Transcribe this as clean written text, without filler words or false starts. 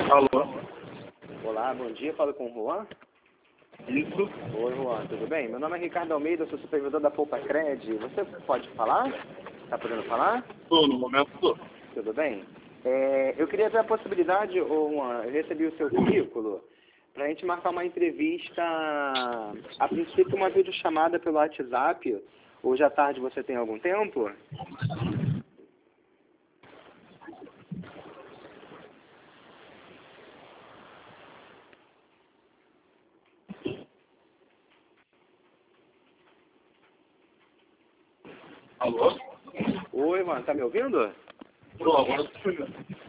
Alô? Olá, bom dia, falo com o Juan. Isso? Oi, Juan, tudo bem? Meu nome é Ricardo Almeida, sou supervisor da Poupa Cred. Você pode falar? Está podendo falar? Tô, no momento tô. Tudo bem? Eu queria ter a possibilidade, ô Juan, eu recebi o seu currículo, para a gente marcar uma entrevista, a princípio uma videochamada pelo WhatsApp. Hoje à tarde você tem algum tempo? Alô? Oi, Juan, tá me ouvindo? Tô, agora tô chegando.